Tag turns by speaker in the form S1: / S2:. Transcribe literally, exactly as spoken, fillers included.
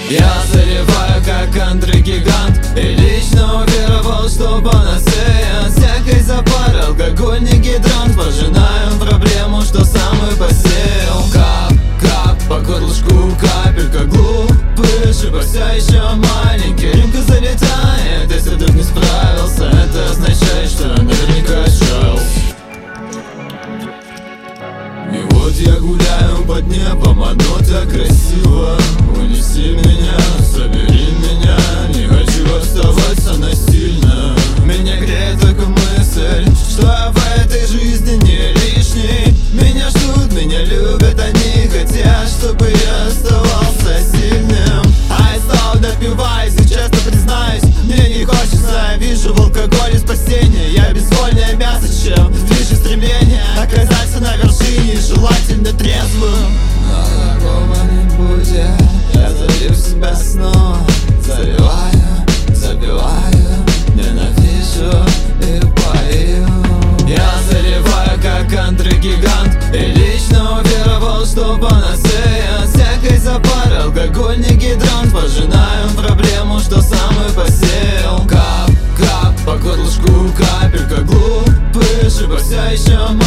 S1: Я заливаю как антрогигант и лично уверовал, что панацея от всякой запары, алкоголь не гидрант. Пожинаем проблему, что сам и посеял. Кап, кап, по горлышку капелька, глупый ошибок, все еще маленький. Рюмка залетает, если вдруг не справился, это означает, что наверняка шел. И вот я гуляю под небом, одно так красиво. Унеси меня, собери меня, не хочу оставаться насильно. Меня греет только мысль, что я в этой жизни не лишний. Меня ждут, меня любят, они хотят, чтобы я оставался сильным. А я стал допиваюсь, и честно признаюсь, мне не хочется, я вижу в алкоголе спасение. Я безвольное мясо, чем лишь стремление оказаться на вершине, желательно трезвым. Но такого не будет, я залью себя снова, заливаю, забиваю, ненавижу и пою. Я заливаю как антрогигант и лично уверовал, что панацея от всякой запары, алкоголь не гидрант. Пожинаем проблему, что сам и посеял. Кап, кап, по горлышку капелька, глупый ошибок, все еще